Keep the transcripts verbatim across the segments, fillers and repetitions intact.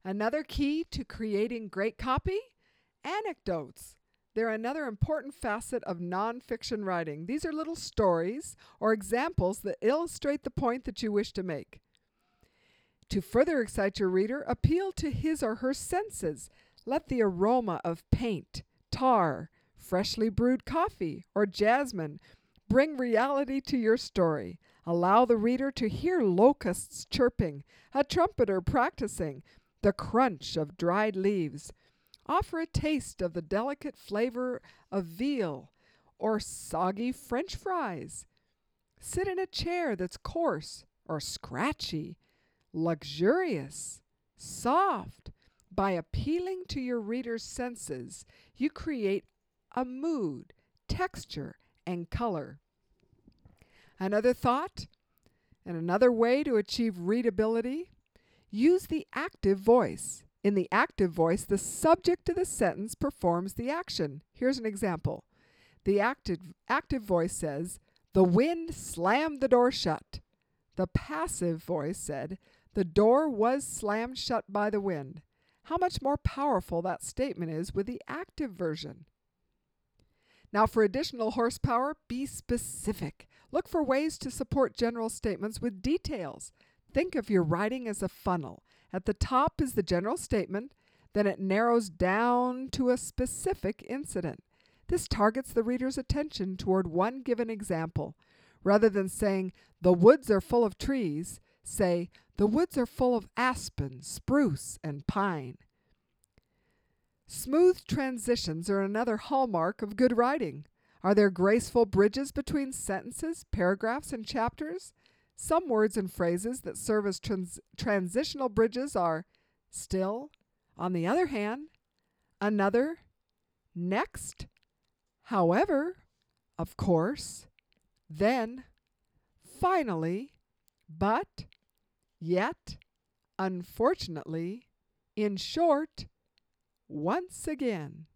Another key to creating great copy? Anecdotes. They're another important facet of nonfiction writing. These are little stories or examples that illustrate the point that you wish to make. To further excite your reader, appeal to his or her senses. Let the aroma of paint, tar, freshly brewed coffee, or jasmine bring reality to your story. Allow the reader to hear locusts chirping, a trumpeter practicing, the crunch of dried leaves. Offer a taste of the delicate flavor of veal or soggy French fries. Sit in a chair that's coarse or scratchy, luxurious, soft. By appealing to your reader's senses, you create a mood, texture, and color. Another thought and another way to achieve readability: use the active voice. In the active voice, the subject of the sentence performs the action. Here's an example. The active, active voice says, "The wind slammed the door shut." The passive voice said, "The door was slammed shut by the wind." How much more powerful that statement is with the active version. Now, for additional horsepower, be specific. Look for ways to support general statements with details. Think of your writing as a funnel. At the top is the general statement, then it narrows down to a specific incident. This targets the reader's attention toward one given example. Rather than saying, "The woods are full of trees," say, "The woods are full of aspen, spruce, and pine." Smooth transitions are another hallmark of good writing. Are there graceful bridges between sentences, paragraphs, and chapters? Some words and phrases that serve as trans- transitional bridges are still, on the other hand, another, next, however, of course, then, finally, but, yet, unfortunately, in short, once again.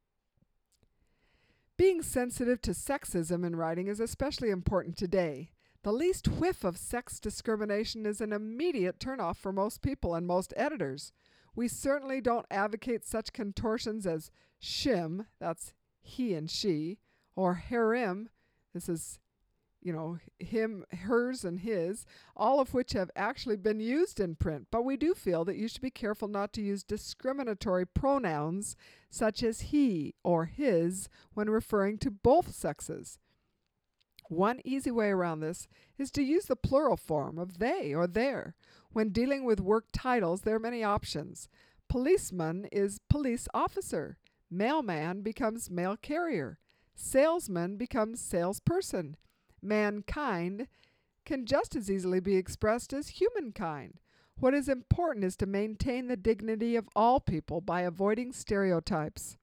Being sensitive to sexism in writing is especially important today. The least whiff of sex discrimination is an immediate turnoff for most people and most editors. We certainly don't advocate such contortions as shim, that's he and she, or harem, this is, you know, him, hers, and his, all of which have actually been used in print. But we do feel that you should be careful not to use discriminatory pronouns such as he or his when referring to both sexes. One easy way around this is to use the plural form of they or their. When dealing with work titles, there are many options. Policeman is police officer. Mailman becomes mail carrier. Salesman becomes salesperson. Mankind can just as easily be expressed as humankind. What is important is to maintain the dignity of all people by avoiding stereotypes.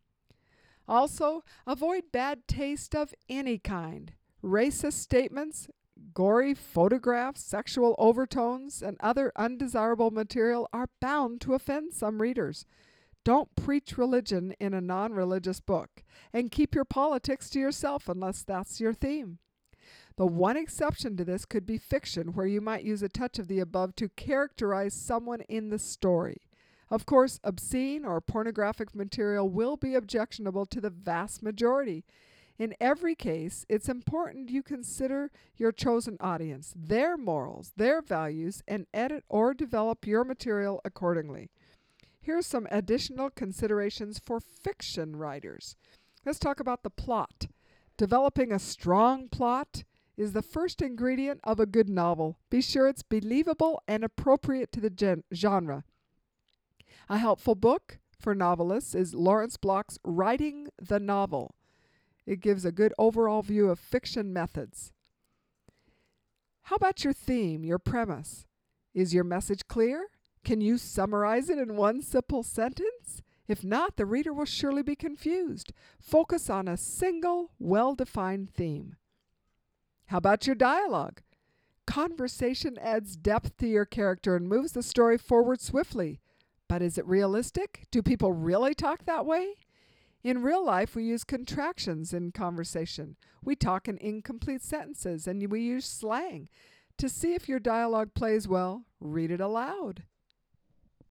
Also, avoid bad taste of any kind. Racist statements, gory photographs, sexual overtones, and other undesirable material are bound to offend some readers. Don't preach religion in a non-religious book, and keep your politics to yourself unless that's your theme. The one exception to this could be fiction, where you might use a touch of the above to characterize someone in the story. Of course, obscene or pornographic material will be objectionable to the vast majority. In every case, it's important you consider your chosen audience, their morals, their values, and edit or develop your material accordingly. Here are some additional considerations for fiction writers. Let's talk about the plot. Developing a strong plot is the first ingredient of a good novel. Be sure it's believable and appropriate to the gen- genre. A helpful book for novelists is Lawrence Block's Writing the Novel. It gives a good overall view of fiction methods. How about your theme, your premise? Is your message clear? Can you summarize it in one simple sentence? If not, the reader will surely be confused. Focus on a single, well-defined theme. How about your dialogue? Conversation adds depth to your character and moves the story forward swiftly. But is it realistic? Do people really talk that way? In real life, we use contractions in conversation. We talk in incomplete sentences, and we use slang. To see if your dialogue plays well, read it aloud.